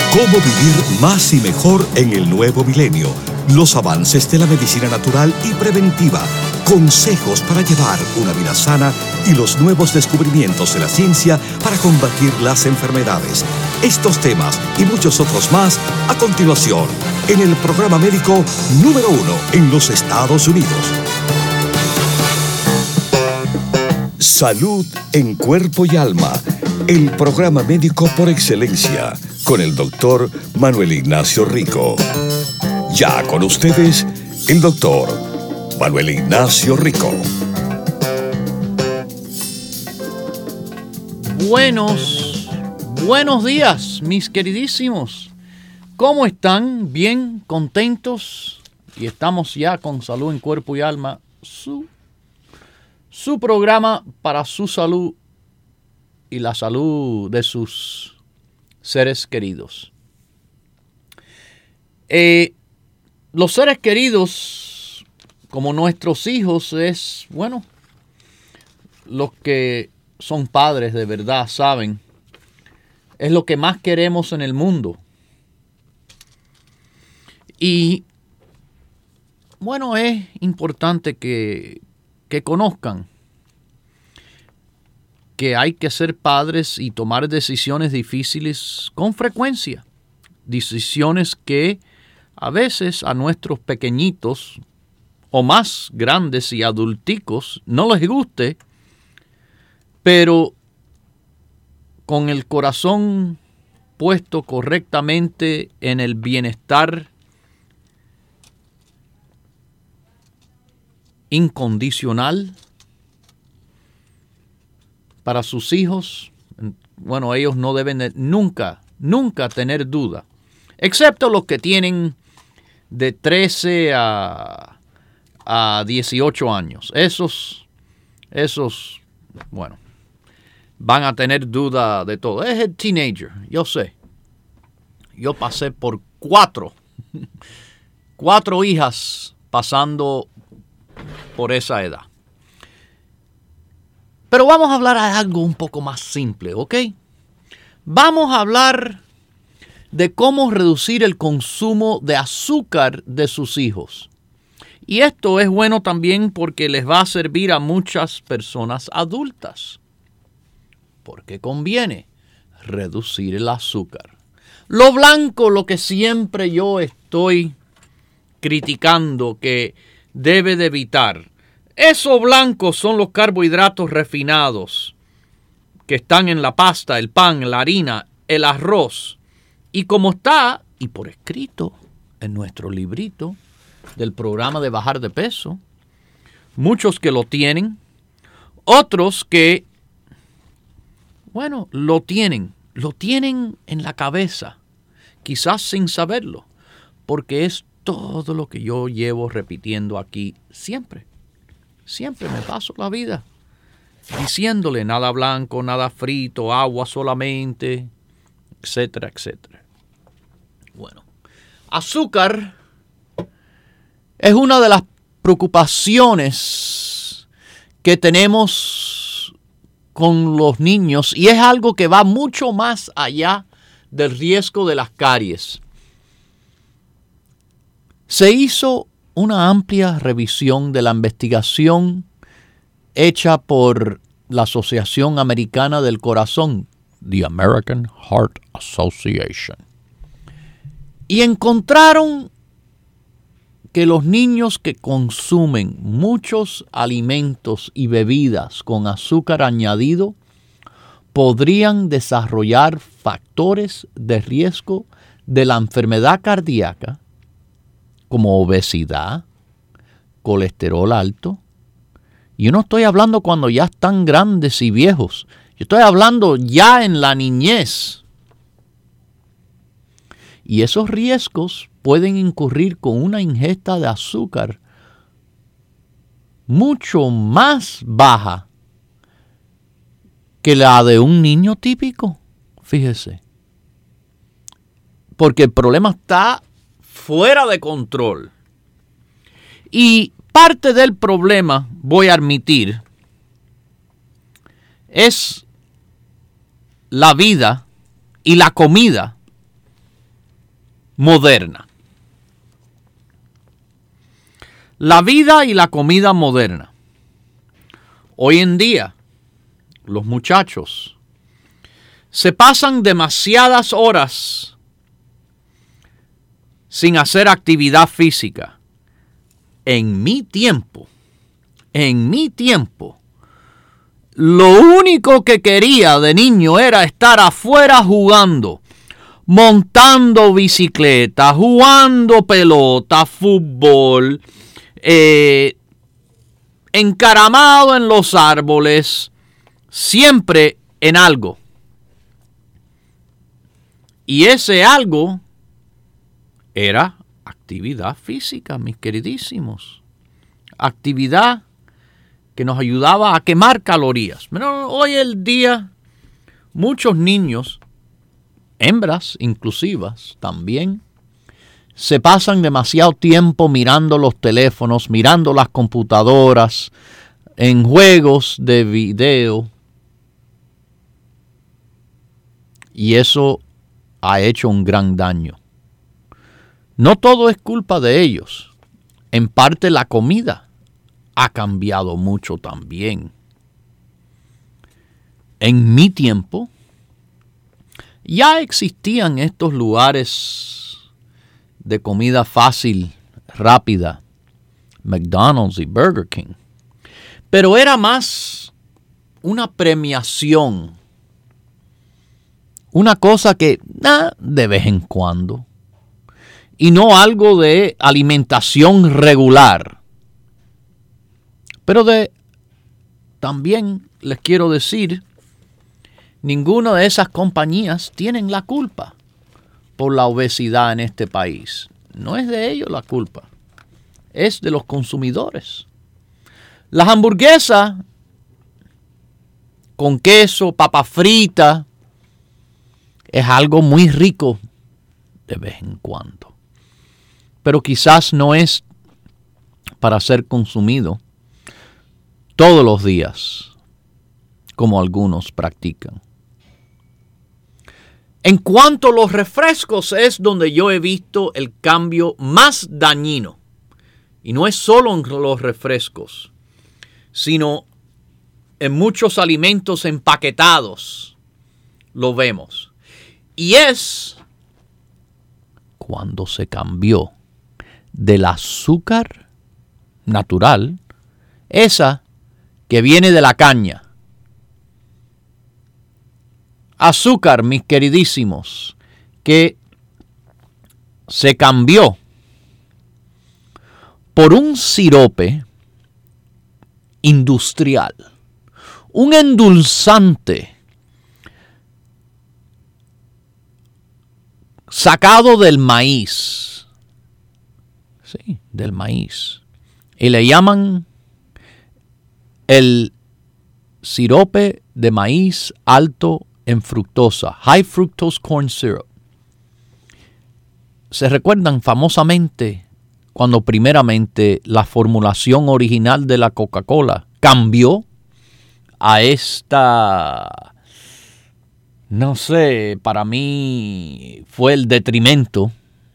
Cómo vivir más y mejor en el nuevo milenio. Los avances de la medicina natural y preventiva. Consejos para llevar una vida sana y los nuevos descubrimientos de la ciencia para combatir las enfermedades. Estos temas y muchos otros más a continuación en el programa médico número 1 en los Estados Unidos. Salud en cuerpo y alma. El programa médico por excelencia con el doctor Manuel Ignacio Rico. Ya con ustedes, el doctor Manuel Ignacio Rico. Buenos días, mis queridísimos. ¿Cómo están? ¿Bien? ¿Contentos? Y estamos ya con Salud en Cuerpo y Alma, su programa para su salud y la salud de sus seres queridos. Los seres queridos, como nuestros hijos, es, bueno, los que son padres de verdad saben, es lo que más queremos en el mundo. Y, bueno, es importante que conozcan que hay que ser padres y tomar decisiones difíciles con frecuencia. Decisiones que a veces a nuestros pequeñitos o más grandes y adulticos no les guste, pero con el corazón puesto correctamente en el bienestar incondicional para sus hijos, bueno, ellos no deben nunca tener duda, excepto los que tienen de 13 a 18 años. Esos, bueno, van a tener duda de todo. Es el teenager, yo sé. Yo pasé por cuatro hijas pasando por esa edad. Pero vamos a hablar de algo un poco más simple, ¿ok? Vamos a hablar de cómo reducir el consumo de azúcar de sus hijos. Y esto es bueno también porque les va a servir a muchas personas adultas. Porque conviene reducir el azúcar. Lo blanco, lo que siempre yo estoy criticando que debe de evitar. Esos blancos son los carbohidratos refinados que están en la pasta, el pan, la harina, el arroz. Y como está, y por escrito, en nuestro librito del programa de bajar de peso, muchos que lo tienen, otros que, bueno, lo tienen en la cabeza, quizás sin saberlo, porque es todo lo que yo llevo repitiendo aquí siempre. Siempre me paso la vida diciéndole nada blanco, nada frito, agua solamente, etcétera, etcétera. Bueno, azúcar es una de las preocupaciones que tenemos con los niños y es algo que va mucho más allá del riesgo de las caries. Se hizo una amplia revisión de la investigación hecha por la Asociación Americana del Corazón, the American Heart Association, y encontraron que los niños que consumen muchos alimentos y bebidas con azúcar añadido podrían desarrollar factores de riesgo de la enfermedad cardíaca, como obesidad, colesterol alto. Y yo no estoy hablando cuando ya están grandes y viejos. Yo estoy hablando ya en la niñez. Y esos riesgos pueden incurrir con una ingesta de azúcar mucho más baja que la de un niño típico. Fíjese. Porque el problema está fuera de control. Y parte del problema, voy a admitir, es la vida y la comida moderna. La vida y la comida moderna. Hoy en día, los muchachos se pasan demasiadas horas sin hacer actividad física. En mi tiempo, lo único que quería de niño era estar afuera jugando, montando bicicleta, jugando pelota, fútbol, encaramado en los árboles, siempre en algo. Y ese algo era actividad física, mis queridísimos. Actividad que nos ayudaba a quemar calorías. Pero hoy en día, muchos niños, hembras inclusivas también, se pasan demasiado tiempo mirando los teléfonos, mirando las computadoras, en juegos de video. Y eso ha hecho un gran daño. No todo es culpa de ellos. En parte la comida ha cambiado mucho también. En mi tiempo ya existían estos lugares de comida fácil, rápida, McDonald's y Burger King. Pero era más una premiación, una cosa que de vez en cuando, y no algo de alimentación regular. Pero también les quiero decir, ninguna de esas compañías tienen la culpa por la obesidad en este país. No es de ellos la culpa, es de los consumidores. Las hamburguesas con queso, papa frita, es algo muy rico de vez en cuando. Pero quizás no es para ser consumido todos los días, como algunos practican. En cuanto a los refrescos, es donde yo he visto el cambio más dañino. Y no es solo en los refrescos, sino en muchos alimentos empaquetados lo vemos. Y es cuando se cambió del azúcar natural, esa que viene de la caña. Azúcar, mis queridísimos, que se cambió por un sirope industrial, un endulzante sacado del maíz. Sí, del maíz. Y le llaman el sirope de maíz alto en fructosa, high fructose corn syrup. ¿Se recuerdan famosamente cuando primeramente la formulación original de la Coca-Cola cambió a esta, no sé, para mí fue el detrimento?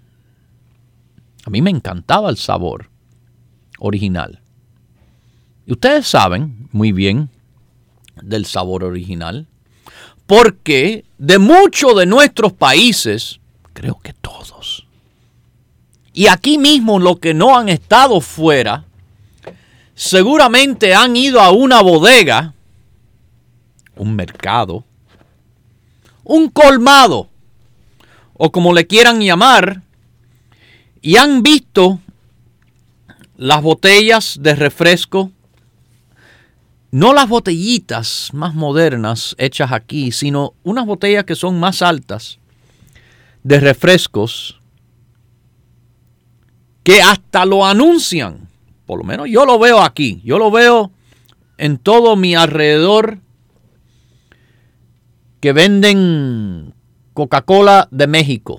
A mí me encantaba el sabor original. Y ustedes saben muy bien del sabor original, porque de muchos de nuestros países, creo que todos, y aquí mismo los que no han estado fuera, seguramente han ido a una bodega, un mercado, un colmado, o como le quieran llamar, y han visto las botellas de refresco, no las botellitas más modernas hechas aquí, sino unas botellas que son más altas de refrescos que hasta lo anuncian. Por lo menos yo lo veo aquí. Yo lo veo en todo mi alrededor que venden Coca-Cola de México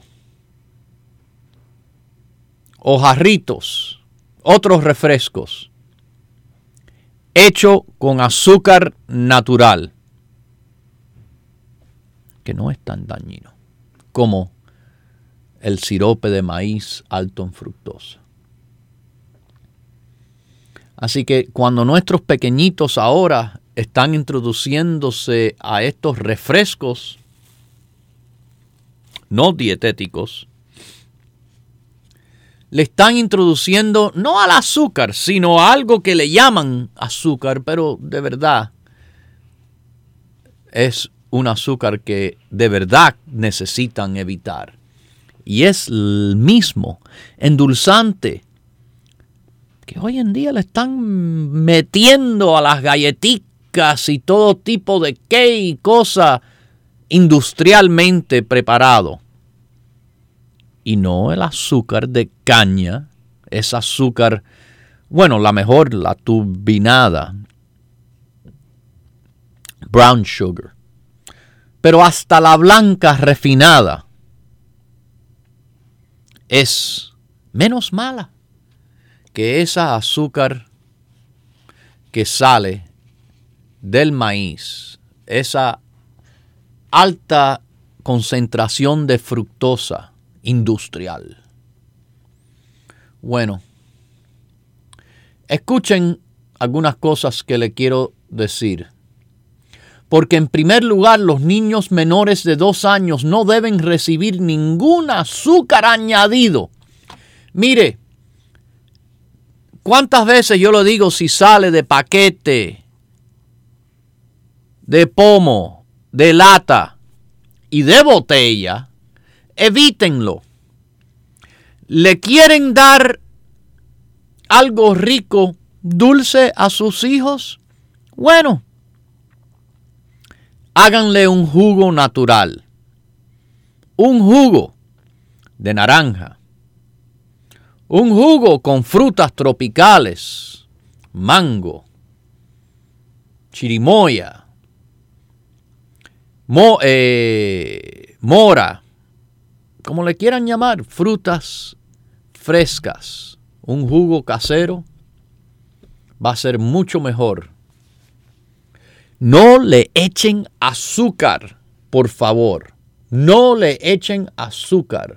o Jarritos, otros refrescos hecho con azúcar natural, que no es tan dañino como el sirope de maíz alto en fructosa. Así que cuando nuestros pequeñitos ahora están introduciéndose a estos refrescos no dietéticos, le están introduciendo no al azúcar, sino a algo que le llaman azúcar, pero de verdad es un azúcar que de verdad necesitan evitar. Y es el mismo endulzante que hoy en día le están metiendo a las galletitas y todo tipo de cake y cosa industrialmente preparado. Y no el azúcar de caña, es azúcar, bueno, la mejor, la turbinada, brown sugar. Pero hasta la blanca refinada es menos mala que esa azúcar que sale del maíz, esa alta concentración de fructosa industrial. Bueno, escuchen algunas cosas que le quiero decir. Porque en primer lugar, los niños menores de 2 años no deben recibir ningún azúcar añadido. Mire, ¿cuántas veces yo lo digo si sale de paquete, de pomo, de lata y de botella? Evítenlo. ¿Le quieren dar algo rico, dulce a sus hijos? Bueno, háganle un jugo natural. Un jugo de naranja. Un jugo con frutas tropicales. Mango. Chirimoya. Mora. Como le quieran llamar, frutas frescas. Un jugo casero va a ser mucho mejor. No le echen azúcar, por favor. No le echen azúcar.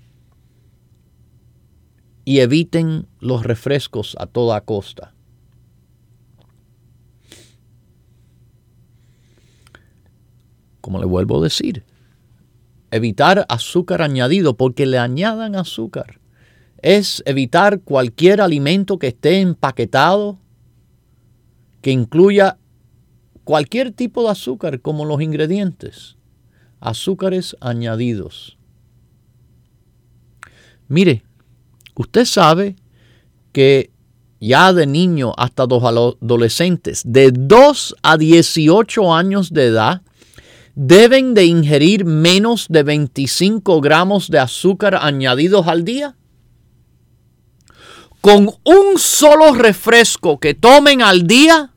Y eviten los refrescos a toda costa. Como le vuelvo a decir, evitar azúcar añadido, porque le añadan azúcar, es evitar cualquier alimento que esté empaquetado, que incluya cualquier tipo de azúcar como los ingredientes, azúcares añadidos. Mire, usted sabe que ya de niño hasta los adolescentes de 2 a 18 años de edad deben de ingerir menos de 25 gramos de azúcar añadidos al día. Con un solo refresco que tomen al día,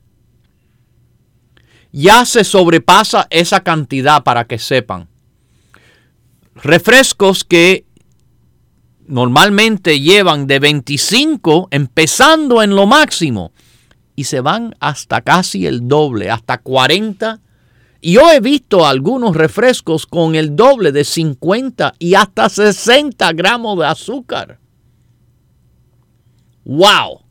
ya se sobrepasa esa cantidad, para que sepan. Refrescos que normalmente llevan de 25, empezando en lo máximo, y se van hasta casi el doble, hasta 40. Y yo he visto algunos refrescos con el doble, de 50 y hasta 60 gramos de azúcar. ¡Wow!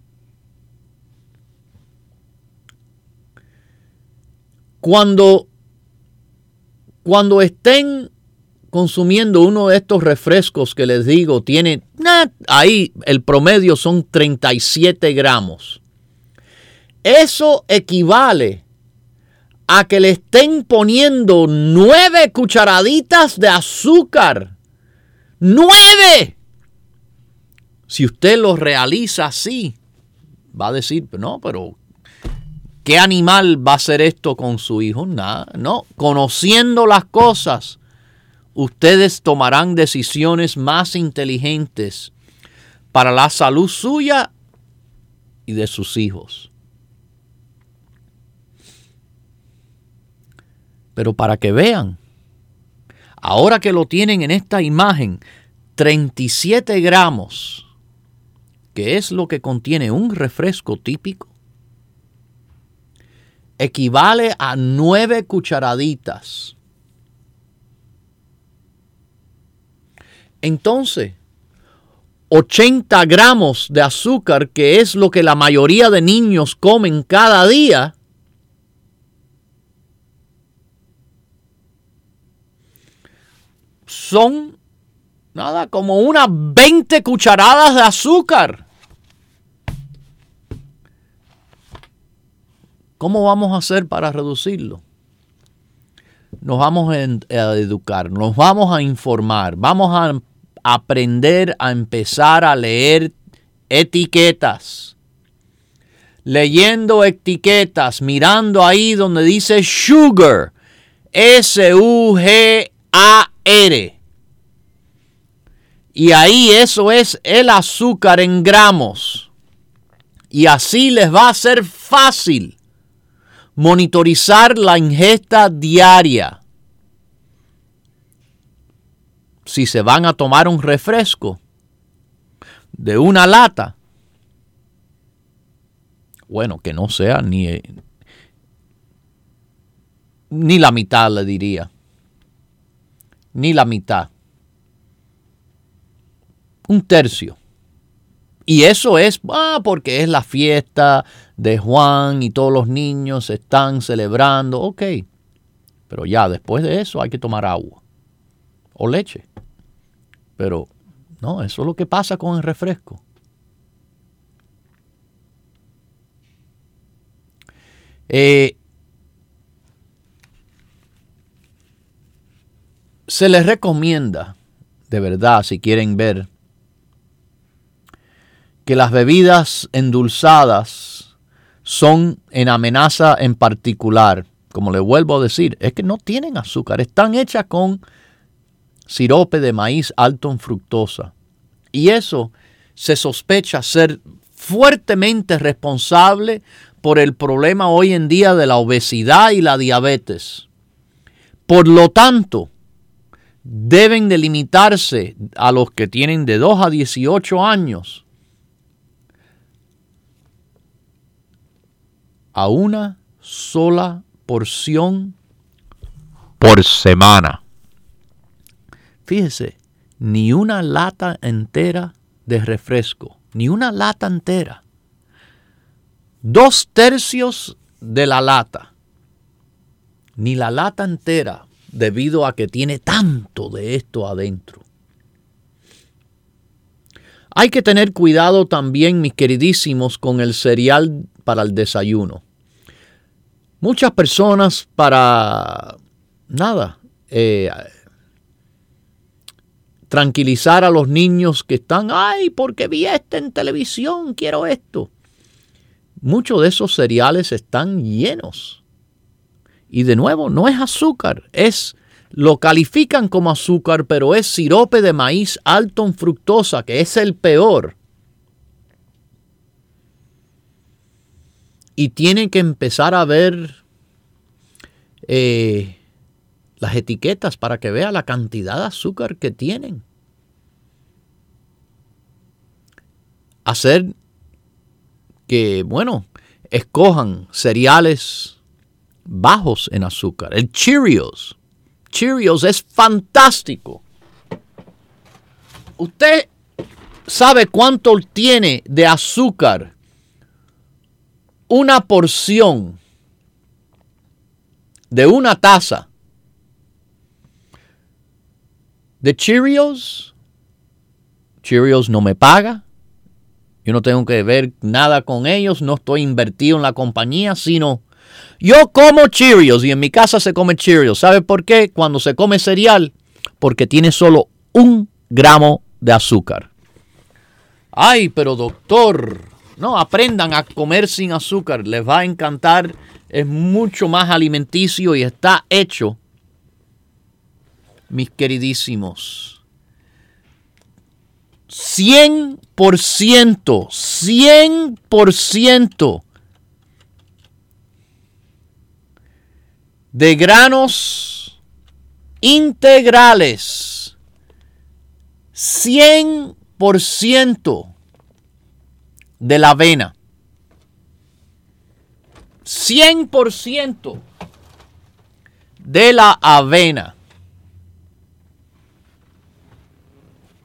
Cuando estén consumiendo uno de estos refrescos que les digo, tiene ahí el promedio son 37 gramos. Eso equivale a que le estén poniendo 9 cucharaditas de azúcar. ¡9! Si usted lo realiza así, va a decir, no, pero ¿qué animal va a hacer esto con su hijo? Nada, no. Conociendo las cosas, ustedes tomarán decisiones más inteligentes para la salud suya y de sus hijos. Pero para que vean, ahora que lo tienen en esta imagen, 37 gramos, que es lo que contiene un refresco típico, equivale a 9 cucharaditas. Entonces, 80 gramos de azúcar, que es lo que la mayoría de niños comen cada día, son nada como unas 20 cucharadas de azúcar. ¿Cómo vamos a hacer para reducirlo? Nos vamos a educar, nos vamos a informar, vamos a aprender a empezar a leer etiquetas. Leyendo etiquetas, mirando ahí donde dice sugar, S-U-G-A-R. Y ahí eso es el azúcar en gramos. Y así les va a ser fácil monitorizar la ingesta diaria. Si se van a tomar un refresco de una lata, bueno, que no sea ni la mitad, le diría. Ni la mitad. Un tercio. Y eso es porque es la fiesta de Juan y todos los niños están celebrando. Ok. Pero ya después de eso hay que tomar agua o leche. Pero no, eso es lo que pasa con el refresco. Se les recomienda, de verdad, si quieren ver, que las bebidas endulzadas son en amenaza en particular. Como les vuelvo a decir, es que no tienen azúcar, están hechas con sirope de maíz alto en fructosa. Y eso se sospecha ser fuertemente responsable por el problema hoy en día de la obesidad y la diabetes. Por lo tanto, deben de limitarse a los que tienen de 2 a 18 años a una sola porción por semana. Fíjese, ni una lata entera de refresco, ni una lata entera. 2/3 de la lata, ni la lata entera, debido a que tiene tanto de esto adentro. Hay que tener cuidado también, mis queridísimos, con el cereal para el desayuno. Muchas personas para tranquilizar a los niños que están, porque vi esto en televisión, quiero esto. Muchos de esos cereales están llenos. Y de nuevo, no es azúcar, lo califican como azúcar, pero es sirope de maíz alto en fructosa, que es el peor. Y tienen que empezar a ver las etiquetas para que vea la cantidad de azúcar que tienen. Hacer que, escojan cereales bajos en azúcar. El Cheerios. Cheerios es fantástico. ¿Usted sabe cuánto tiene de azúcar una porción de una taza de Cheerios? Cheerios no me paga. Yo no tengo que ver nada con ellos. No estoy invertido en la compañía, sino yo como Cheerios y en mi casa se come Cheerios. ¿Sabe por qué? Cuando se come cereal, porque tiene solo 1 gramo de azúcar. Pero doctor, no, aprendan a comer sin azúcar. Les va a encantar. Es mucho más alimenticio y está hecho, mis queridísimos, 100% de granos integrales, 100% de la avena, 100% de la avena.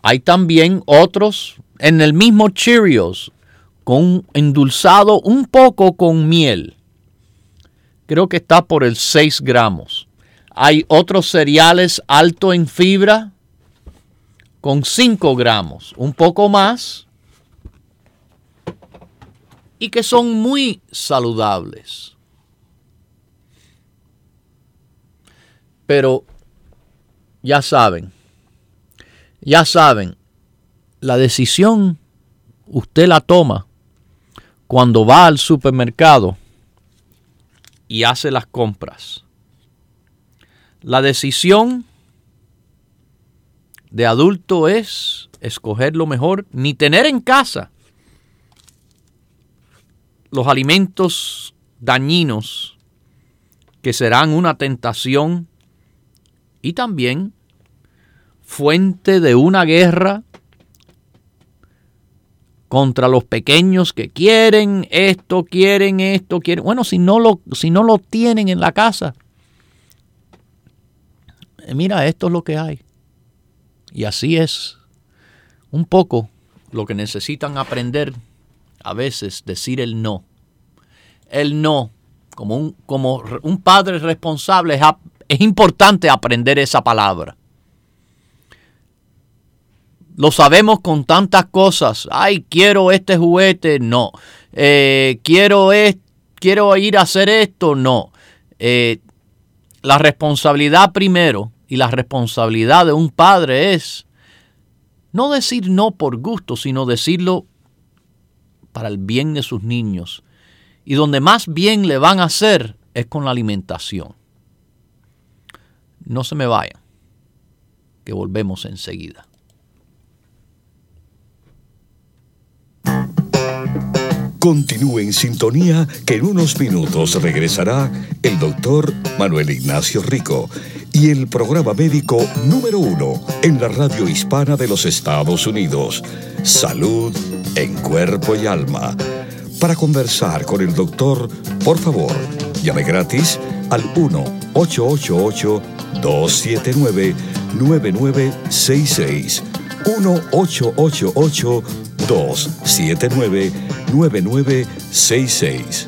hay también otros en el mismo Cheerios, con endulzado un poco con miel. Creo que está por el 6 gramos. Hay otros cereales alto en fibra con 5 gramos, un poco más, y que son muy saludables. Pero ya saben, la decisión usted la toma cuando va al supermercado y hace las compras. La decisión de adulto es escoger lo mejor, ni tener en casa los alimentos dañinos que serán una tentación y también fuente de una guerra contra los pequeños que quieren esto. Bueno, si no lo tienen en la casa, mira, esto es lo que hay. Y así es un poco lo que necesitan aprender a veces, decir el no. El no, como un padre responsable, es importante aprender esa palabra. Lo sabemos con tantas cosas. Ay, quiero este juguete, no. Quiero ir a hacer esto, no. La responsabilidad primero y la responsabilidad de un padre es no decir no por gusto, sino decirlo para el bien de sus niños. Y donde más bien le van a hacer es con la alimentación. No se me vayan, que volvemos enseguida. Continúe en sintonía, que en unos minutos regresará el doctor Manuel Ignacio Rico y el programa médico número 1 en la radio hispana de los Estados Unidos, Salud en Cuerpo y Alma. Para conversar con el doctor, por favor, llame gratis al 1-888-279-9966. 1-888-279-9966.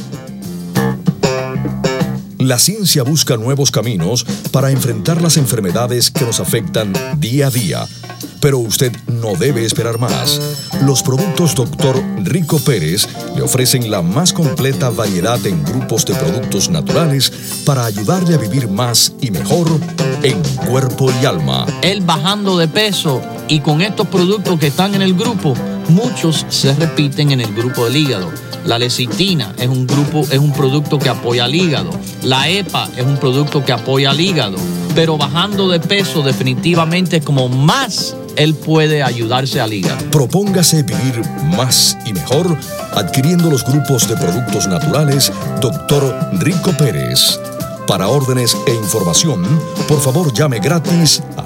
La ciencia busca nuevos caminos para enfrentar las enfermedades que nos afectan día a día. Pero usted no debe esperar más. Los productos Dr. Rico Pérez le ofrecen la más completa variedad en grupos de productos naturales para ayudarle a vivir más y mejor en cuerpo y alma. Él bajando de peso, y con estos productos que están en el grupo, muchos se repiten en el grupo del hígado. La lecitina es un producto que apoya al hígado. La EPA es un producto que apoya al hígado. Pero bajando de peso definitivamente es como más él puede ayudarse al hígado. Propóngase vivir más y mejor adquiriendo los grupos de productos naturales Dr. Rico Pérez. Para órdenes e información, por favor llame gratis al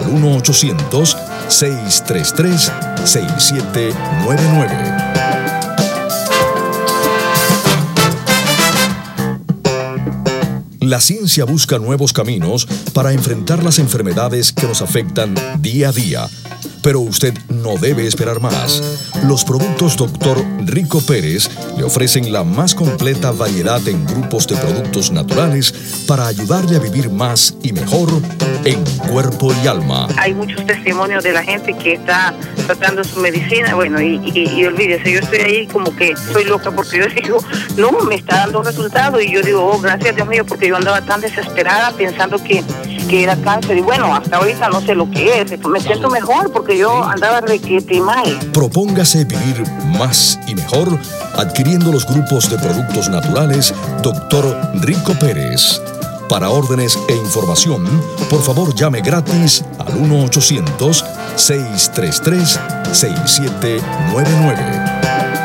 1-800-633-6799. La ciencia busca nuevos caminos para enfrentar las enfermedades que nos afectan día a día. Pero usted no debe esperar más. Los productos Dr. Rico Pérez le ofrecen la más completa variedad en grupos de productos naturales para ayudarle a vivir más y mejor en cuerpo y alma. Hay muchos testimonios de la gente que está tratando su medicina, bueno, y olvídese, yo estoy ahí como que soy loca porque yo digo, no, me está dando resultados, y yo digo, oh, gracias Dios mío, porque yo andaba tan desesperada pensando que era cáncer, y bueno, hasta ahorita no sé lo que es, me siento mejor porque yo andaba requete mal. Propóngase vivir más y mejor adquiriendo los grupos de productos naturales Dr. Rico Pérez. Para órdenes e información, por favor llame gratis al 1-800-633-6799.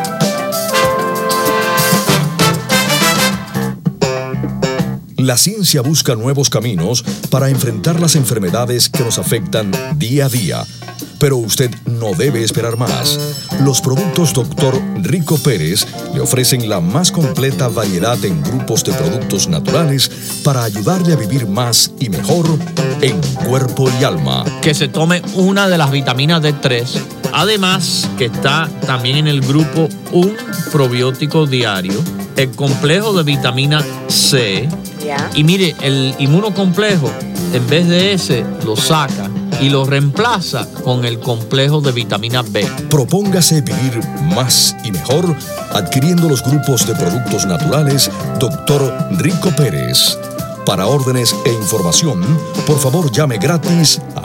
La ciencia busca nuevos caminos para enfrentar las enfermedades que nos afectan día a día. Pero usted no debe esperar más. Los productos Dr. Rico Pérez le ofrecen la más completa variedad en grupos de productos naturales para ayudarle a vivir más y mejor en cuerpo y alma. Que se tome una de las vitaminas D3. Además, que está también en el grupo un probiótico diario, el complejo de vitamina C. Y mire, el inmunocomplejo, en vez de ese, lo saca y lo reemplaza con el complejo de vitamina B. Propóngase vivir más y mejor adquiriendo los grupos de productos naturales Dr. Rico Pérez. Para órdenes e información, por favor llame gratis al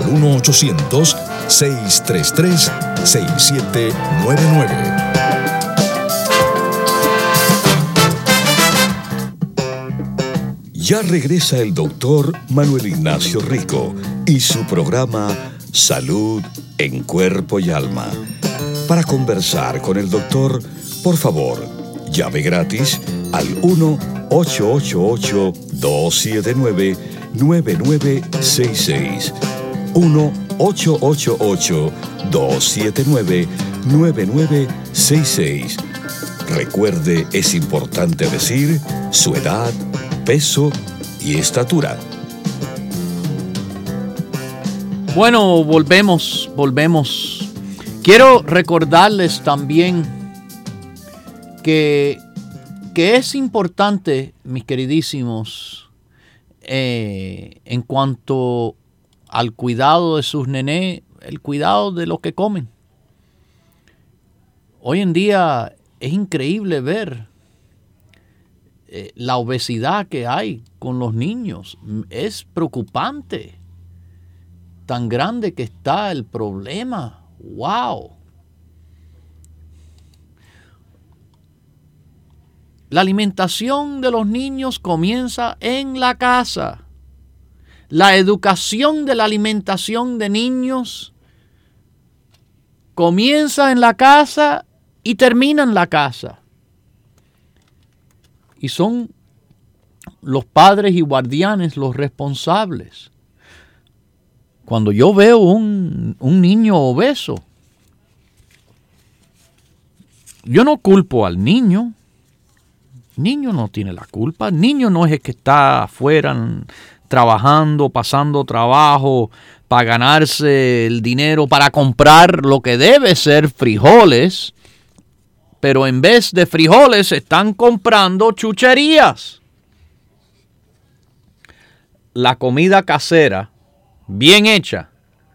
1-800-633-6799. Ya regresa el doctor Manuel Ignacio Rico y su programa Salud en Cuerpo y Alma. Para conversar con el doctor, por favor, llame gratis al 1-888-279-9966. 1-888-279-9966. Recuerde, es importante decir su edad, peso y estatura. Bueno, volvemos. Quiero recordarles también que es importante, mis queridísimos, en cuanto al cuidado de sus nenés, el cuidado de lo que comen. Hoy en día es increíble ver la obesidad que hay con los niños. Es preocupante. Tan grande que está el problema. ¡Wow! La alimentación de los niños comienza en la casa. La educación de la alimentación de niños comienza en la casa y termina en la casa. Y son los padres y guardianes los responsables. Cuando yo veo un niño obeso, yo no culpo al niño. El niño no tiene la culpa. El niño no es el que está afuera trabajando, pasando trabajo para ganarse el dinero para comprar lo que debe ser frijoles. Pero en vez de frijoles están comprando chucherías. La comida casera, bien hecha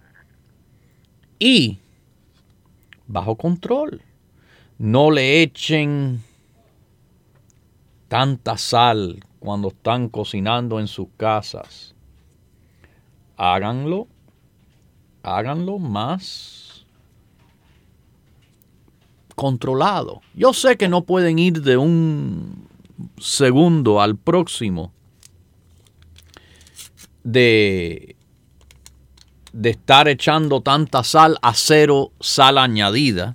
y bajo control. No le echen tanta sal cuando están cocinando en sus casas. Háganlo más controlado. Yo sé que no pueden ir de un segundo al próximo de estar echando tanta sal a cero sal añadida,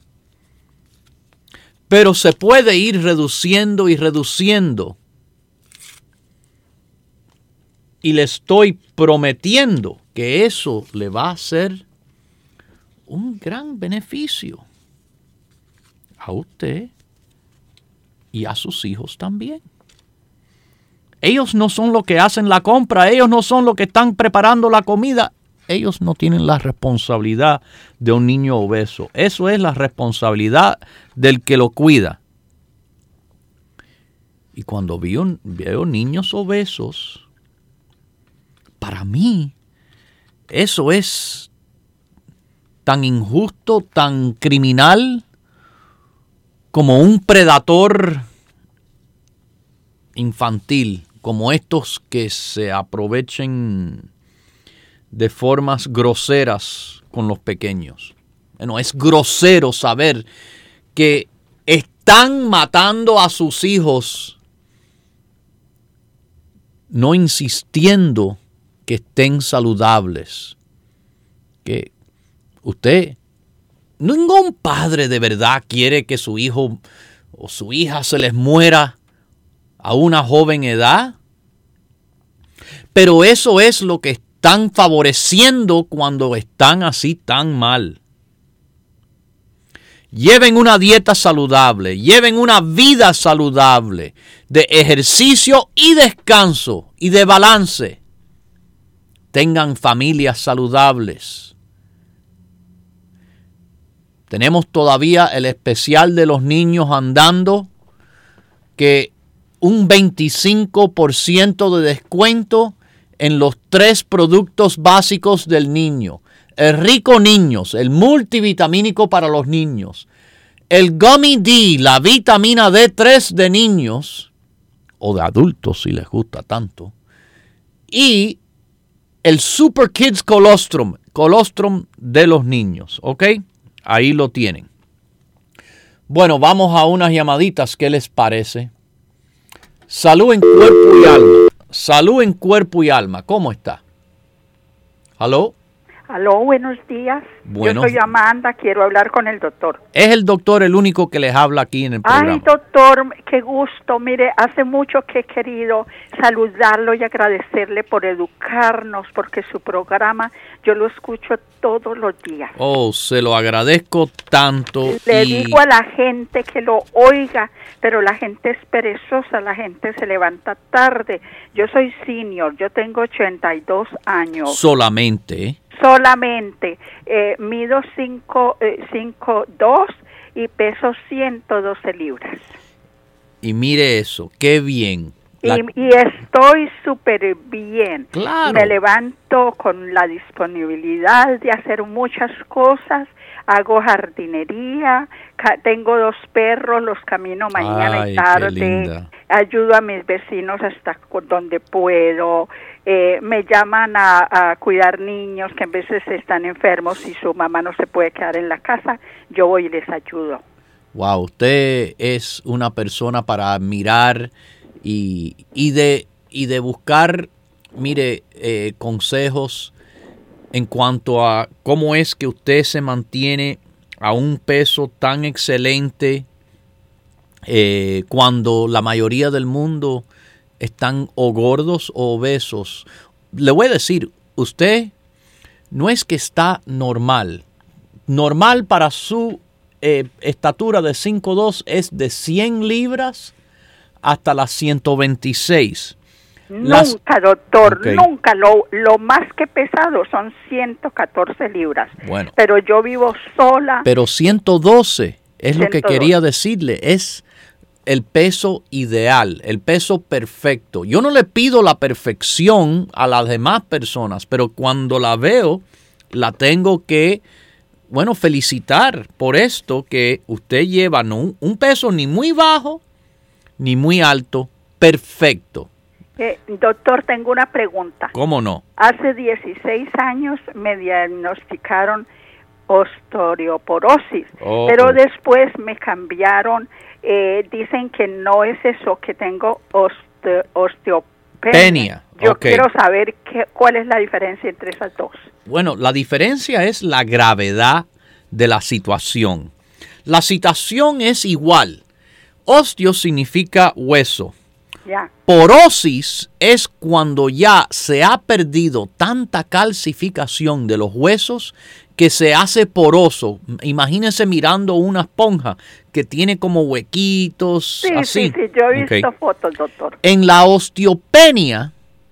pero se puede ir reduciendo y reduciendo. Y le estoy prometiendo que eso le va a hacer un gran beneficio a usted y a sus hijos también. Ellos no son los que hacen la compra, ellos no son los que están preparando la comida, ellos no tienen la responsabilidad de un niño obeso. Eso es la responsabilidad del que lo cuida. Y cuando veo niños obesos, para mí eso es tan injusto, tan criminal, como un predador infantil, como estos que se aprovechen de formas groseras con los pequeños. Bueno, es grosero saber que están matando a sus hijos, no insistiendo que estén saludables. Que usted, ningún padre de verdad quiere que su hijo o su hija se les muera a una joven edad. Pero eso es lo que están favoreciendo cuando están así tan mal. lleven una dieta saludable, lleven una vida saludable, de ejercicio y descanso y de balance. Tengan familias saludables. Tenemos todavía el especial de los niños andando, que un 25% de descuento en los 3 productos básicos del niño. El Rico Niños, el multivitamínico para los niños. El Gummy D, la vitamina D3 de niños, o de adultos si les gusta tanto. Y el Super Kids Colostrum de los niños, ¿ok? Ahí lo tienen. Bueno, vamos a unas llamaditas, ¿qué les parece? Salud en cuerpo y alma. Salud en cuerpo y alma. ¿Cómo está? ¿Aló? Aló, buenos días. Buenos. Yo soy Amanda, quiero hablar con el doctor. Es el doctor el único que les habla aquí en el programa. Ay, doctor, qué gusto. Mire, hace mucho que he querido saludarlo y agradecerle por educarnos, porque su programa yo lo escucho todos los días. Oh, se lo agradezco tanto. Le digo a la gente que lo oiga, pero la gente es perezosa, la gente se levanta tarde. Yo soy senior, yo tengo 82 años. Solamente. Mido 5'2" y peso 112 libras. Y mire eso, qué bien. Y estoy súper bien. Claro. Me levanto con la disponibilidad de hacer muchas cosas. Hago jardinería, tengo 2 perros, los camino mañana y tarde. Ayudo a mis vecinos hasta donde puedo. Me llaman a cuidar niños que a veces están enfermos y su mamá no se puede quedar en la casa. Yo voy y les ayudo. Wow, usted es una persona para admirar y de buscar, mire, consejos en cuanto a cómo es que usted se mantiene a un peso tan excelente cuando la mayoría del mundo están o gordos o obesos. Le voy a decir, usted no es que está normal. Normal para su estatura de 5'2" es de 100 libras hasta las 126. Nunca, doctor, okay. Nunca. Lo más que he pesado son 114 libras. Bueno. Pero yo vivo sola. Pero 112 es 112. Lo que quería decirle. Es el peso ideal, el peso perfecto. Yo no le pido la perfección a las demás personas, pero cuando la veo, la tengo que, felicitar por esto que usted lleva no un peso ni muy bajo ni muy alto, perfecto. Doctor, tengo una pregunta. ¿Cómo no? Hace 16 años me diagnosticaron osteoporosis, pero después me cambiaron. Dicen que no es eso, que tengo osteopenia. Yo quiero saber cuál es la diferencia entre esas dos. Bueno, la diferencia es la gravedad de la situación. La situación es igual. Osteo significa hueso. Ya. Porosis es cuando ya se ha perdido tanta calcificación de los huesos que se hace poroso. Imagínense mirando una esponja que tiene como huequitos, así. Sí, yo he visto fotos, doctor. En la osteopenia,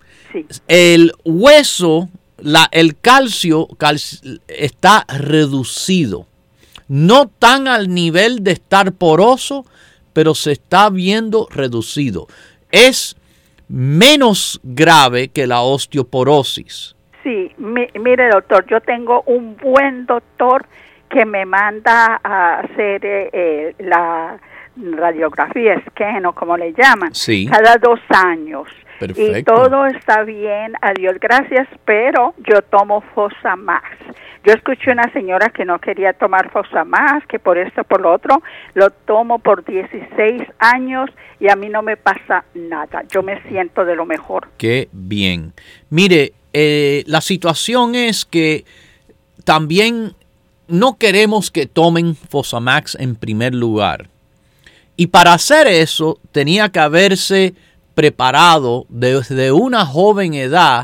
el hueso, el calcio está reducido. No tan al nivel de estar poroso, pero se está viendo reducido. Es menos grave que la osteoporosis. Sí, mire, doctor, yo tengo un buen doctor que me manda a hacer la radiografía, esqueno, como le llaman, cada 2 años. Perfecto. Y todo está bien, a Dios gracias, pero yo tomo Fosamax. Yo escuché una señora que no quería tomar Fosamax, que por esto, por lo otro, lo tomo por 16 años y a mí no me pasa nada. Yo me siento de lo mejor. Qué bien. Mire, la situación es que también no queremos que tomen Fosamax en primer lugar. Y para hacer eso tenía que haberse preparado desde una joven edad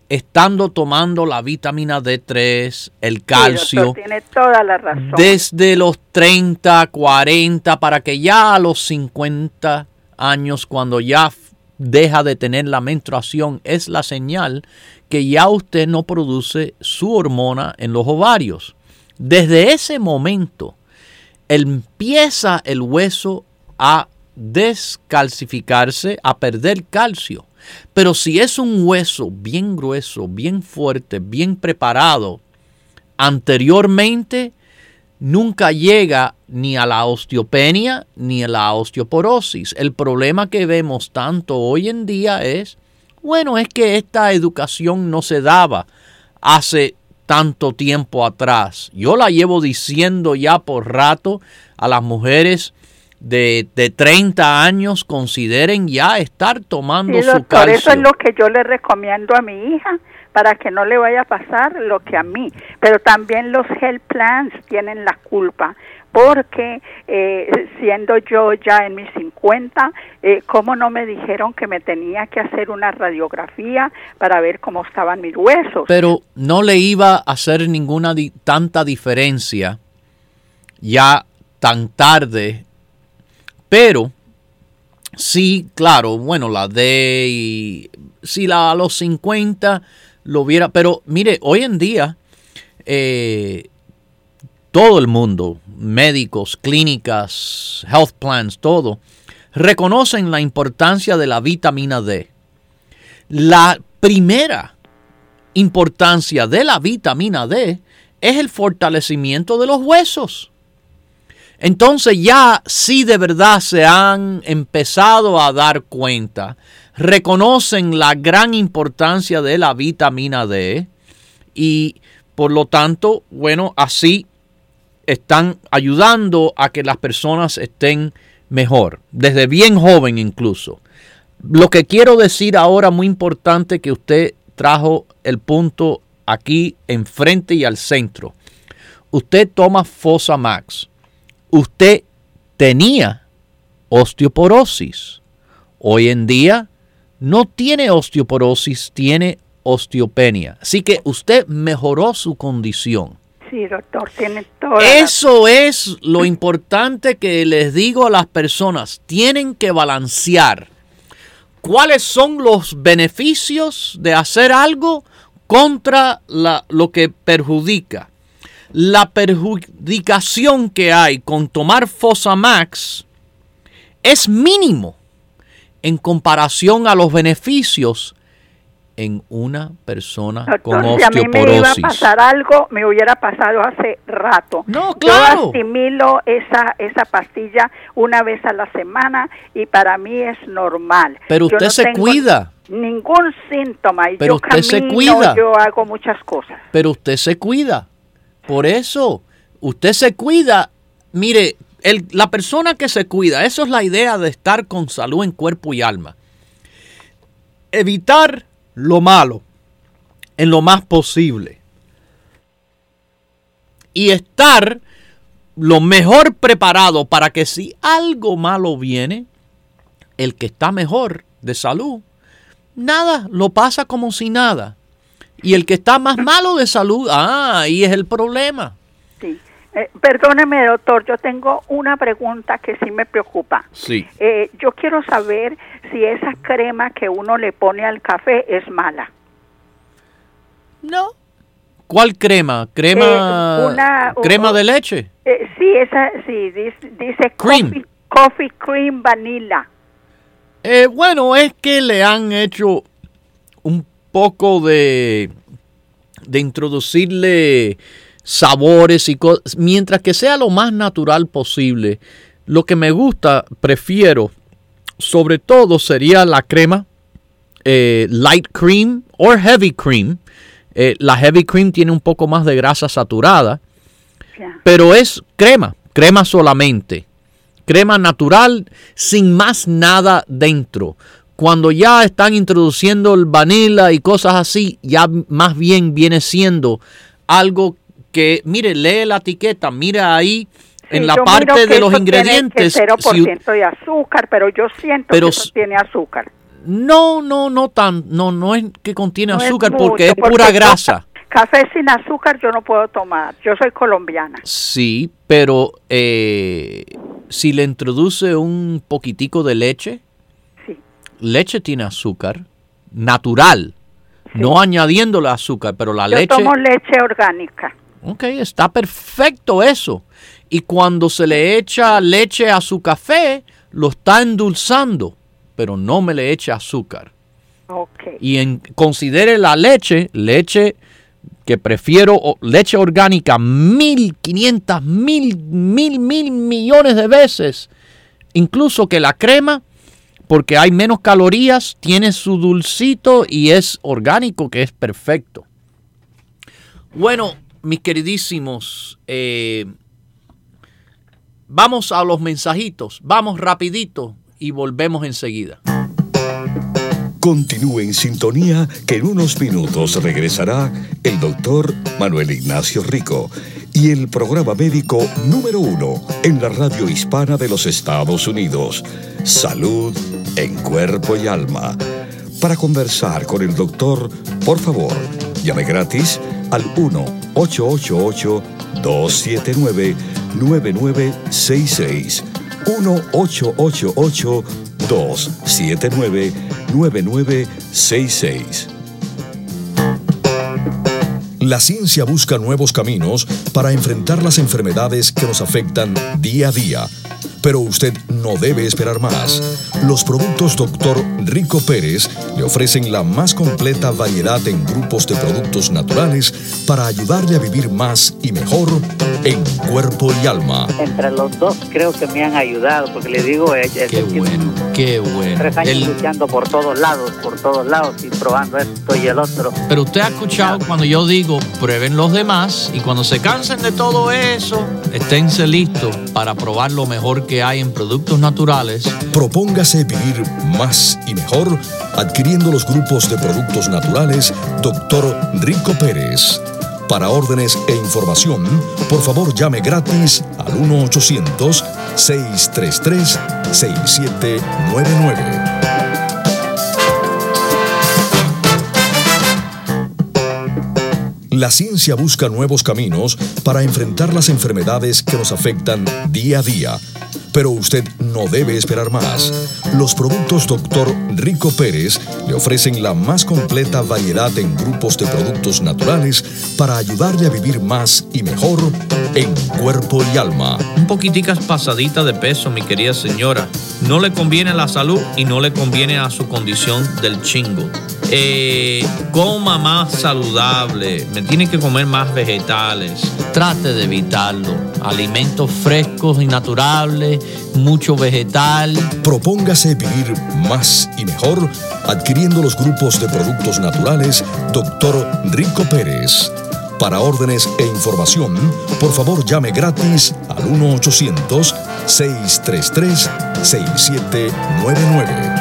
estando tomando la vitamina D3, el calcio. Doctor, tiene toda la razón. Desde los 30, 40, para que ya a los 50 años, cuando ya deja de tener la menstruación, es la señal que ya usted no produce su hormona en los ovarios. Desde ese momento empieza el hueso a descalcificarse, a perder calcio. Pero si es un hueso bien grueso, bien fuerte, bien preparado, anteriormente nunca llega ni a la osteopenia ni a la osteoporosis. El problema que vemos tanto hoy en día es que esta educación no se daba hace tanto tiempo atrás. Yo la llevo diciendo ya por rato a las mujeres de 30 años, consideren ya estar tomando su calcio. Eso es lo que yo le recomiendo a mi hija, para que no le vaya a pasar lo que a mí. Pero también los health plans tienen la culpa, porque siendo yo ya en mis 50, ¿cómo no me dijeron que me tenía que hacer una radiografía para ver cómo estaban mis huesos? Pero no le iba a hacer ninguna tanta diferencia ya tan tarde, pero sí, claro, la de, si a los 50 lo viera, pero mire, hoy en día todo el mundo, médicos, clínicas, health plans, todo, reconocen la importancia de la vitamina D. La primera importancia de la vitamina D es el fortalecimiento de los huesos. Entonces ya sí de verdad se han empezado a dar cuenta, reconocen la gran importancia de la vitamina D y por lo tanto, así están ayudando a que las personas estén mejor, desde bien joven incluso. Lo que quiero decir ahora, muy importante, que usted trajo el punto aquí enfrente y al centro. Usted toma Fosamax. Usted tenía osteoporosis. Hoy en día no tiene osteoporosis, tiene osteopenia. Así que usted mejoró su condición. Sí, doctor, tiene toda Eso es lo importante que les digo a las personas. Tienen que balancear cuáles son los beneficios de hacer algo contra lo que perjudica. La perjudicación que hay con tomar Fosamax es mínimo en comparación a los beneficios en una persona con osteoporosis. Si a mí me iba a pasar algo, me hubiera pasado hace rato. No, claro. Yo asimilo esa pastilla una vez a la semana y para mí es normal. Pero usted se cuida. Ningún síntoma. Y pero yo usted camino, se cuida. Yo hago muchas cosas. Pero usted se cuida. Por eso, usted se cuida. Mire, la persona que se cuida, eso es la idea de estar con salud en cuerpo y alma. Evitar lo malo en lo más posible. Y estar lo mejor preparado para que si algo malo viene, el que está mejor de salud, nada, lo pasa como si nada. Y el que está más malo de salud, ahí es el problema. Sí. Perdóneme, doctor, yo tengo una pregunta que sí me preocupa. Sí. Yo quiero saber si esa crema que uno le pone al café es mala. No. ¿Cuál crema? ¿Crema de leche? Sí, esa, sí, dice cream. Coffee cream vanilla. Es que le han hecho un poco de introducirle sabores y cosas, mientras que sea lo más natural posible. Lo que me gusta, prefiero, sobre todo sería la crema light cream o heavy cream. La heavy cream tiene un poco más de grasa saturada, pero es crema solamente. Crema natural sin más nada dentro. Cuando ya están introduciendo el vanilla y cosas así, ya más bien viene siendo algo que, mire, lee la etiqueta, mira ahí en la parte de los ingredientes. Tiene 0% de azúcar, pero yo siento que eso tiene azúcar. No es que contiene azúcar porque es pura grasa. Café sin azúcar yo no puedo tomar. Yo soy colombiana. Sí, pero si le introduce un poquitico de leche, sí. Leche tiene azúcar natural, sí. No añadiéndole azúcar, pero la leche... Yo tomo leche orgánica. Ok, está perfecto eso. Y cuando se le echa leche a su café, lo está endulzando, pero no me le eche azúcar. Okay. Y considere la leche que prefiero, leche orgánica 1.500, mil millones de veces, incluso que la crema, porque hay menos calorías, tiene su dulcito y es orgánico, que es perfecto. Bueno, mis queridísimos, vamos a los mensajitos, vamos rapidito y volvemos enseguida. Continúe en sintonía que en unos minutos regresará el doctor Manuel Ignacio Rico y el programa médico número 1 en la radio hispana de los Estados Unidos, Salud en Cuerpo y Alma. Para conversar con el doctor, por favor, llame gratis al 1-888-279-9966. 1-888-279-9966. La ciencia busca nuevos caminos para enfrentar las enfermedades que nos afectan día a día. Pero usted no debe esperar más. Los productos Dr. Rico Pérez le ofrecen la más completa variedad en grupos de productos naturales para ayudarle a vivir más y mejor en cuerpo y alma. Entre los dos creo que me han ayudado, porque le digo... Qué bueno. 3 años luchando por todos lados y probando esto y el otro. Pero usted ha escuchado cuando yo digo, prueben los demás, y cuando se cansen de todo eso, esténse listos para probar lo mejor que hay en productos naturales. Propóngase vivir más y mejor adquiriendo los grupos de productos naturales Dr. Rico Pérez. Para órdenes e información, por favor llame gratis al 1-800-633-6799. La ciencia busca nuevos caminos para enfrentar las enfermedades que nos afectan día a día. Pero usted no debe esperar más. Los productos Dr. Rico Pérez le ofrecen la más completa variedad en grupos de productos naturales para ayudarle a vivir más y mejor en cuerpo y alma. Un poquiticas pasadita de peso, mi querida señora. No le conviene a la salud y no le conviene a su condición del chingo. Coma más saludable, me tiene que comer más vegetales. Trate de evitarlo. Alimentos frescos y naturales, mucho vegetal. Propóngase vivir más y mejor adquiriendo los grupos de productos naturales Dr. Rico Pérez. Para órdenes e información, por favor llame gratis al 1-800-633-6799.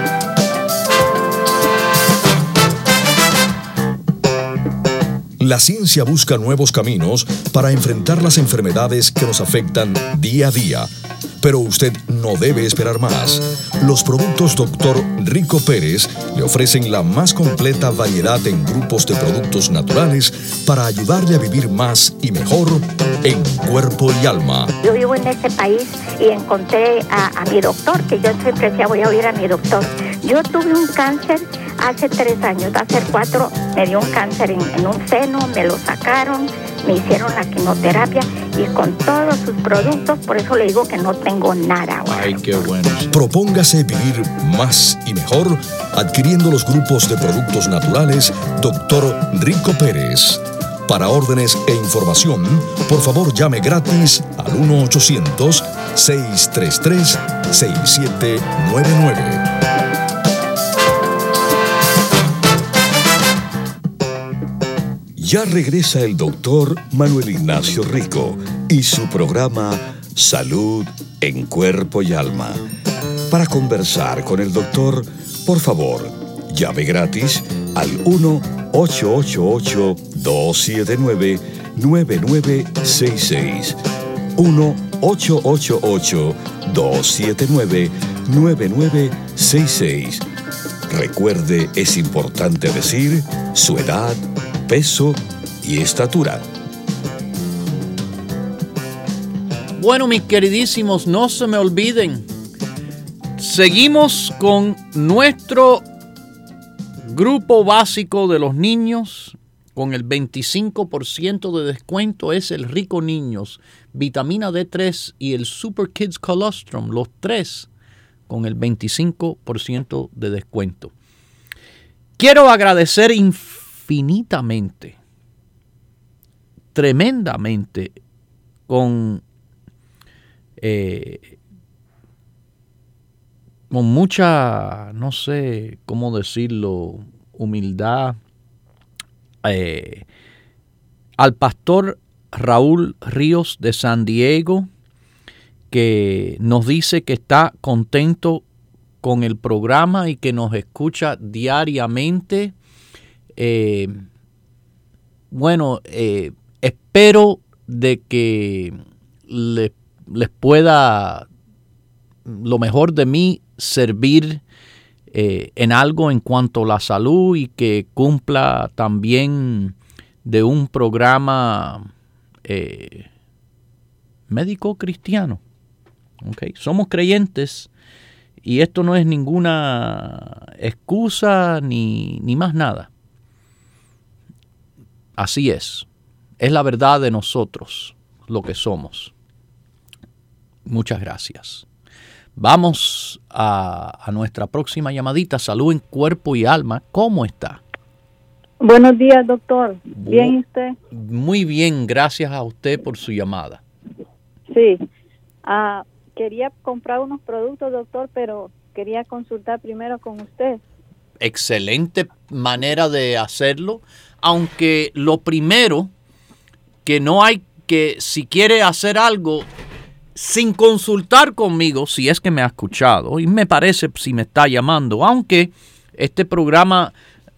La ciencia busca nuevos caminos para enfrentar las enfermedades que nos afectan día a día. Pero usted no debe esperar más. Los productos Dr. Rico Pérez le ofrecen la más completa variedad en grupos de productos naturales para ayudarle a vivir más y mejor en cuerpo y alma. Yo vivo en este país y encontré a mi doctor, que yo siempre decía voy a oír a mi doctor. Yo tuve un cáncer hace 3 años, hace 4 me dio un cáncer en un seno, me lo sacaron, me hicieron la quimioterapia y con todos sus productos, por eso le digo que no tengo nada ahora. Ay, qué bueno. Propóngase vivir más y mejor adquiriendo los grupos de productos naturales Dr. Rico Pérez. Para órdenes e información, por favor llame gratis al 1-800-633-6799. Ya regresa el doctor Manuel Ignacio Rico y su programa Salud en Cuerpo y Alma. Para conversar con el doctor, por favor, llame gratis al 1-888-279-9966. 1-888-279-9966. Recuerde, es importante decir su edad, peso y estatura. Bueno, mis queridísimos, no se me olviden. Seguimos con nuestro grupo básico de los niños con el 25% de descuento. Es el Rico Niños, vitamina D3 y el Super Kids Colostrum, los tres con el 25% de descuento. Quiero agradecer infinitamente, tremendamente, con mucha, no sé cómo decirlo, humildad, al pastor Raúl Ríos de San Diego, que nos dice que está contento con el programa y que nos escucha diariamente. Espero de que les pueda lo mejor de mí servir en algo en cuanto a la salud y que cumpla también de un programa médico cristiano. Okay. Somos creyentes y esto no es ninguna excusa ni más nada. Así es la verdad de nosotros, lo que somos. Muchas gracias. Vamos a nuestra próxima llamadita. Salud en cuerpo y alma. ¿Cómo está? Buenos días, doctor. ¿Bien usted? Muy bien, gracias a usted por su llamada. Sí. Quería comprar unos productos, doctor, pero quería consultar primero con usted. Excelente manera de hacerlo, aunque lo primero que no hay que, si quiere hacer algo sin consultar conmigo, si es que me ha escuchado, y me parece si me está llamando, aunque este programa,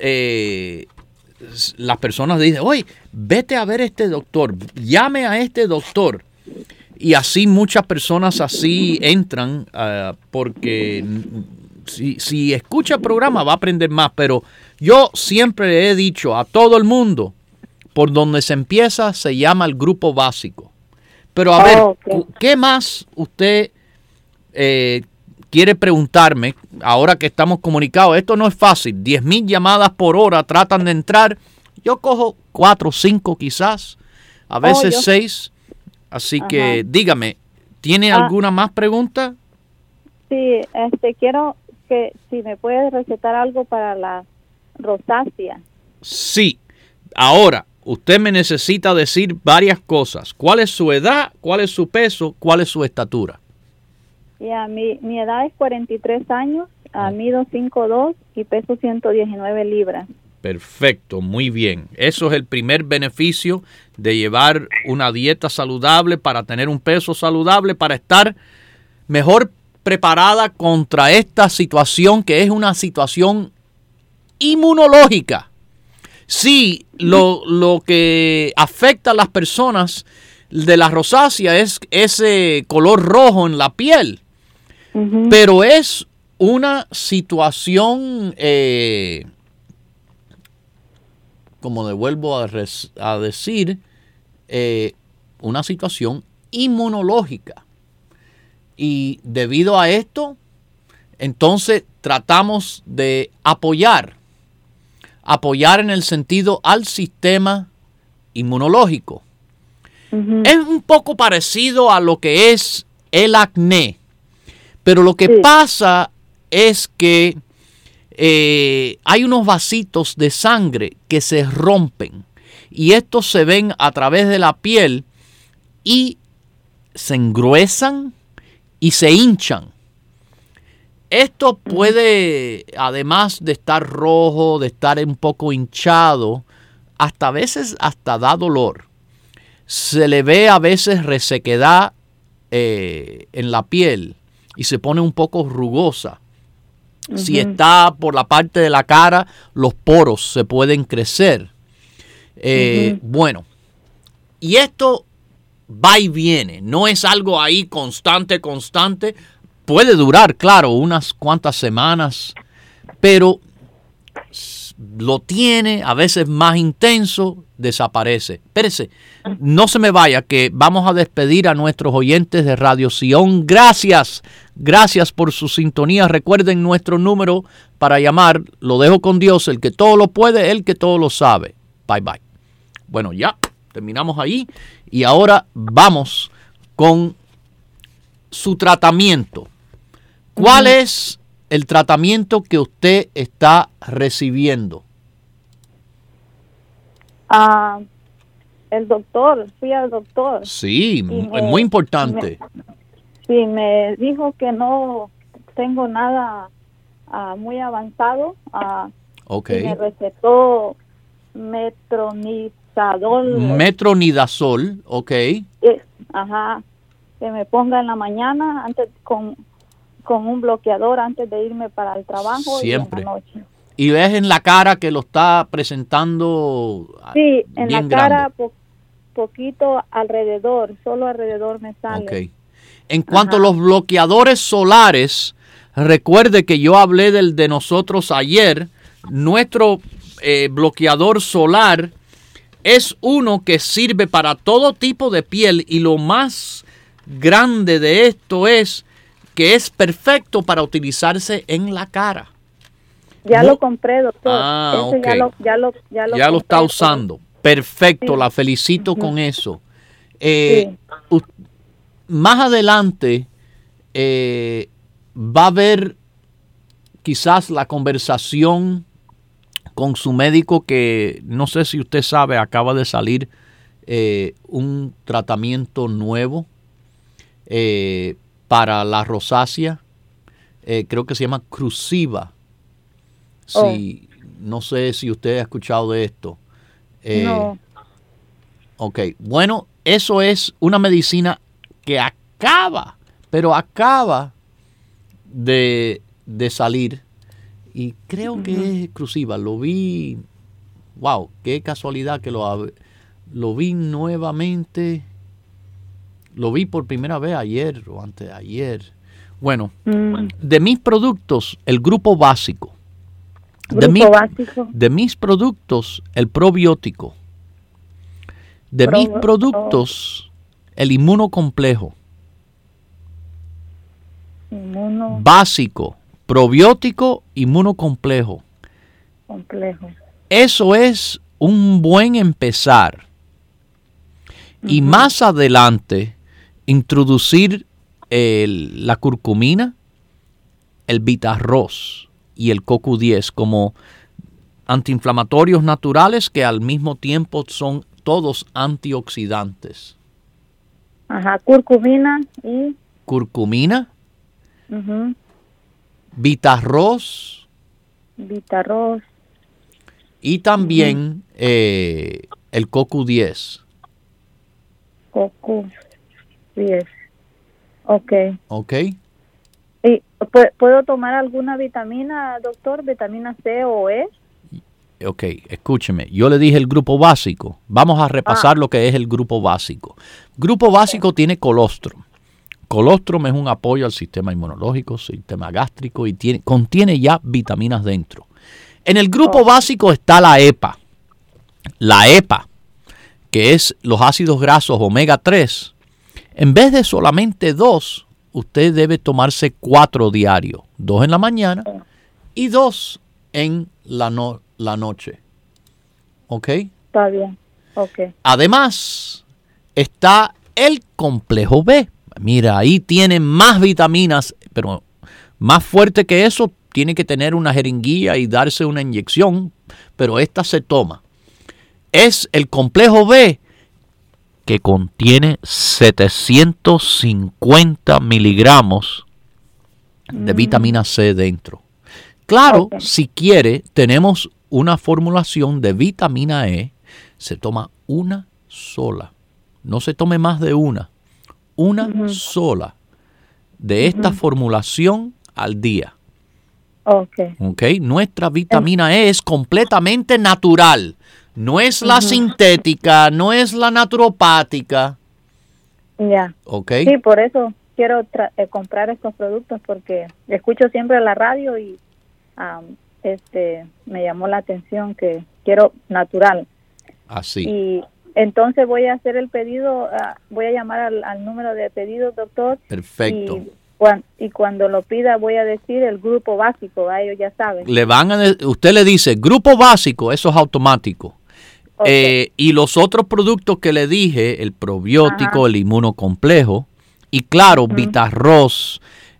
las personas dicen, oye, vete a ver a este doctor, llame a este doctor. Y así muchas personas así entran, porque si escucha el programa va a aprender más. Pero yo siempre le he dicho a todo el mundo, por donde se empieza se llama el grupo básico. Pero a ver, okay, ¿qué más usted quiere preguntarme ahora que estamos comunicados? Esto no es fácil. 10,000 llamadas por hora tratan de entrar. Yo cojo 4 o 5 quizás, a veces 6. Así que dígame, ¿tiene alguna más pregunta? Sí, quiero que si me puede recetar algo para la rosácea. Sí. Ahora, usted me necesita decir varias cosas. ¿Cuál es su edad? ¿Cuál es su peso? ¿Cuál es su estatura? Ya, mi edad es 43 años, mido 5'2" y peso 119 libras. Perfecto, muy bien. Eso es el primer beneficio de llevar una dieta saludable para tener un peso saludable, para estar mejor preparada contra esta situación que es una situación inmunológica. Sí, lo que afecta a las personas de la rosácea es ese color rojo en la piel, pero es una situación, como le vuelvo a decir, una situación inmunológica. Y debido a esto, entonces tratamos de apoyar en el sentido al sistema inmunológico. Es un poco parecido a lo que es el acné, pero lo que pasa es que hay unos vasitos de sangre que se rompen y estos se ven a través de la piel y se engruesan y se hinchan. Esto puede, además de estar rojo, de estar un poco hinchado, hasta a veces hasta da dolor. Se le ve a veces resequedad en la piel y se pone un poco rugosa. Si está por la parte de la cara, los poros se pueden crecer. Bueno, y esto va y viene, no es algo ahí constante. Puede durar, claro, unas cuantas semanas, pero lo tiene, a veces más intenso, desaparece. Espérese, no se me vaya, que vamos a despedir a nuestros oyentes de Radio Sion. Gracias por su sintonía. Recuerden nuestro número para llamar. Lo dejo con Dios, el que todo lo puede, el que todo lo sabe. Bye, bye. Bueno, ya terminamos ahí y ahora vamos con su tratamiento. ¿Cuál es el tratamiento que usted está recibiendo? El doctor, fui al doctor. Sí, es muy importante. Me dijo que no tengo nada muy avanzado. Okay. Y me recetó metronidazol. Metronidazol, ok. Que me ponga en la mañana antes con un bloqueador antes de irme para el trabajo. Siempre. Y en la noche. ¿Y ves en la cara que lo está presentando? Sí, en la cara grande? Poquito alrededor, solo alrededor me sale. Okay. En cuanto a los bloqueadores solares, recuerde que yo hablé del de nosotros ayer. Nuestro bloqueador solar es uno que sirve para todo tipo de piel y lo más grande de esto es que es perfecto para utilizarse en la cara. Ya lo compré, doctor. Okay. Ya lo está usando. Perfecto, sí. La felicito con eso. Sí. Más adelante va a haber quizás la conversación con su médico que no sé si usted sabe, acaba de salir un tratamiento nuevo para la rosácea. Creo que se llama Cruciva. Sí, no sé si usted ha escuchado de esto. No. Ok, bueno, eso es una medicina que acaba de salir y creo que es exclusiva. Lo vi, wow, qué casualidad que lo vi nuevamente. Lo vi por primera vez ayer o antes de ayer. Bueno, de mis productos, el grupo básico. De mis productos, el probiótico. De mis productos, el inmunocomplejo. Básico, probiótico, inmunocomplejo. Eso es un buen empezar. Y más adelante, introducir la curcumina, el Vitarroz y el CoQ10 como antiinflamatorios naturales que al mismo tiempo son todos antioxidantes. Curcumina y... Curcumina, Vitarroz y también el CoQ10. CoQ10. Ok. ¿Y puedo tomar alguna vitamina, doctor? ¿Vitamina C o E? Ok, escúcheme. Yo le dije el grupo básico. Vamos a repasar lo que es el grupo básico. Grupo básico tiene colostrum. Colostrum es un apoyo al sistema inmunológico, sistema gástrico y contiene ya vitaminas dentro. En el grupo básico está la EPA. La EPA, que es los ácidos grasos omega 3. En vez de solamente 2, usted debe tomarse 4 diarios. 2 en la mañana y 2 en la noche. ¿Ok? Está bien. Ok. Además, está el complejo B. Mira, ahí tiene más vitaminas, pero más fuerte que eso, tiene que tener una jeringuilla y darse una inyección, pero esta se toma. Es el complejo B que contiene 750 miligramos de vitamina C dentro. Claro, si quiere, tenemos una formulación de vitamina E. Se toma una sola. No se tome más de una. Una sola de esta formulación al día. Ok. Nuestra vitamina E es completamente natural. No es la sintética, no es la naturopática. Ya. Okay. Sí, por eso quiero comprar estos productos porque escucho siempre la radio y me llamó la atención que quiero natural. Así. Y entonces voy a hacer el pedido, voy a llamar al número de pedido, doctor. Perfecto. Y cuando lo pida voy a decir el grupo básico, ellos ya saben. Usted le dice grupo básico, eso es automático. Okay. Y los otros productos que le dije, el probiótico, el inmunocomplejo, y claro, Vitarroz,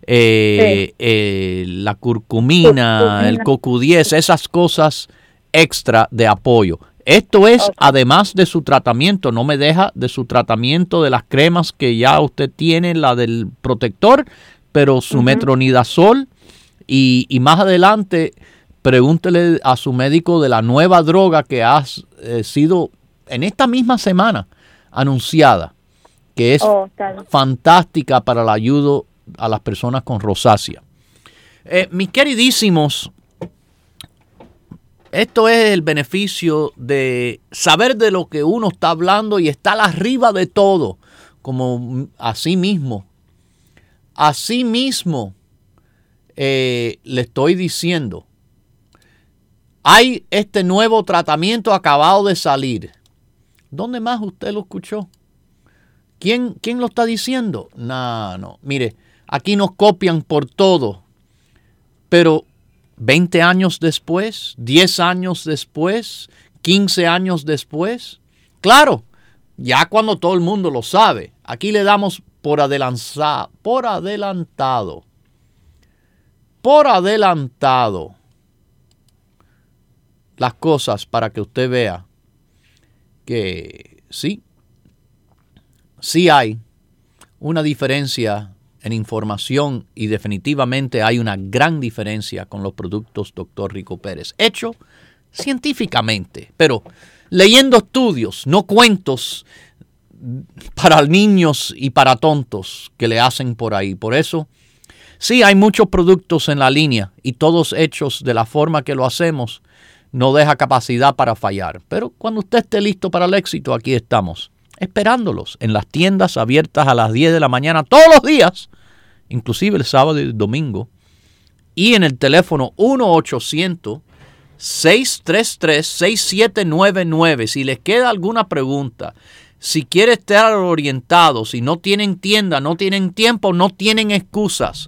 la curcumina, el CoQ10, esas cosas extra de apoyo. Esto es además de su tratamiento, no me deja de su tratamiento de las cremas que ya usted tiene, la del protector, pero su metronidazol y más adelante pregúntele a su médico de la nueva droga que ha sido en esta misma semana anunciada, que es fantástica para la ayuda a las personas con rosácea. Mis queridísimos, esto es el beneficio de saber de lo que uno está hablando y estar arriba de todo, como así mismo. Así mismo le estoy diciendo, hay este nuevo tratamiento acabado de salir. ¿Dónde más usted lo escuchó? ¿Quién lo está diciendo? No. Mire, aquí nos copian por todo. Pero 20 años después, 10 años después, 15 años después. Claro, ya cuando todo el mundo lo sabe. Aquí le damos por adelantado las cosas para que usted vea que sí hay una diferencia en información y definitivamente hay una gran diferencia con los productos Dr. Rico Pérez, hecho científicamente, pero leyendo estudios, no cuentos para niños y para tontos que le hacen por ahí. Por eso, sí hay muchos productos en la línea y todos hechos de la forma que lo hacemos, no deja capacidad para fallar. Pero cuando usted esté listo para el éxito, aquí estamos, esperándolos en las tiendas abiertas a las 10 de la mañana todos los días, inclusive el sábado y el domingo, y en el teléfono 1-800-633-6799. Si les queda alguna pregunta, si quiere estar orientado, si no tienen tienda, no tienen tiempo, no tienen excusas,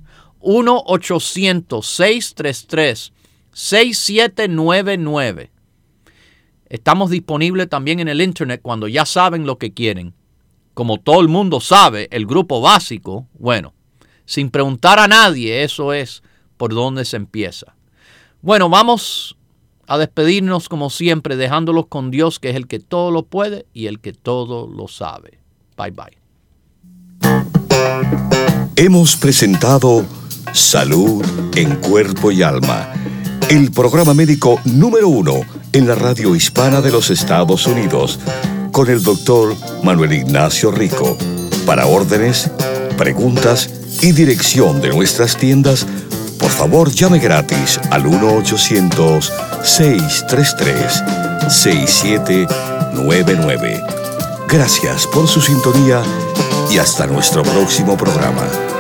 1-800-633-6799. Estamos disponibles también en el internet cuando ya saben lo que quieren. Como todo el mundo sabe, el grupo básico, bueno, sin preguntar a nadie, eso es por donde se empieza. Bueno, vamos a despedirnos como siempre, dejándolos con Dios, que es el que todo lo puede y el que todo lo sabe. Bye, bye. Hemos presentado Salud en Cuerpo y Alma, el programa médico número 1 en la radio hispana de los Estados Unidos, con el doctor Manuel Ignacio Rico. Para órdenes, preguntas y dirección de nuestras tiendas, por favor llame gratis al 1-800-633-6799. Gracias por su sintonía y hasta nuestro próximo programa.